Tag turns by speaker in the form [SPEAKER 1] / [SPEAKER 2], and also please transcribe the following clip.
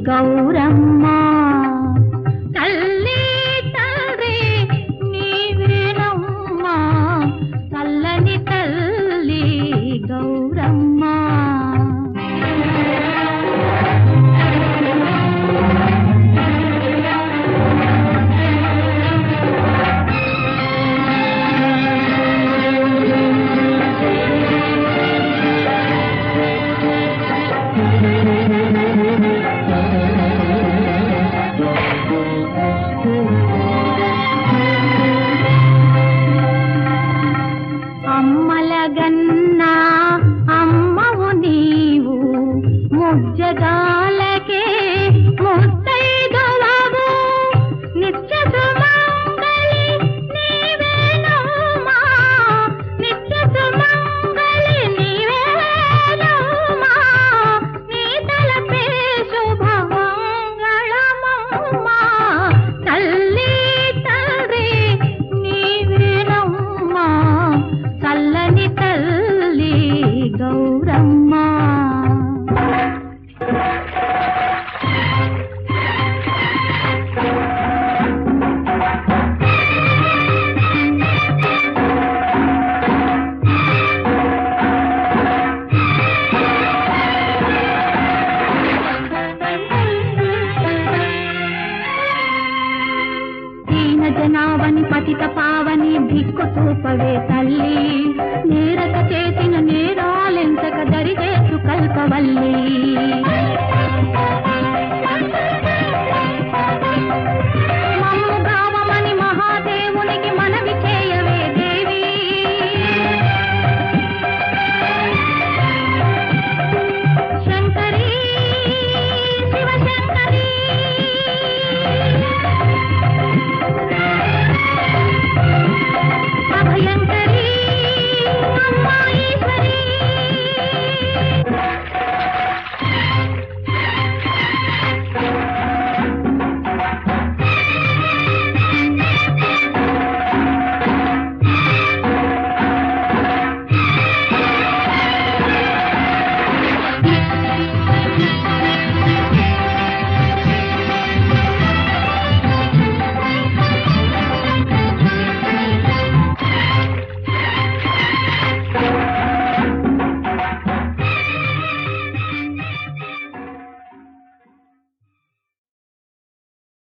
[SPEAKER 1] గౌరమ్మ తల్లి తండ్రి నీవేనమ్మా చల్లని తల్లి గౌరమ్మ అమ్మలగన్నా అమ్మవు నీవు ముజ్జగాలకే ముత్తైదువవు నిత్య సుమంగళి నీవేనమ్మా నిత్య సుమంగళి నీవేనమ్మా నీ తలపే శుభమంగళమమ్మా తల్లి తండ్రి నీవేనమ్మా చల్లని తల్లి గౌరమ్మ జనావని పతిత పావని దిక్కు చూపవే తల్లి నేరక చేసిన నేరాలెంతక దరిచేసు కల్పవల్లి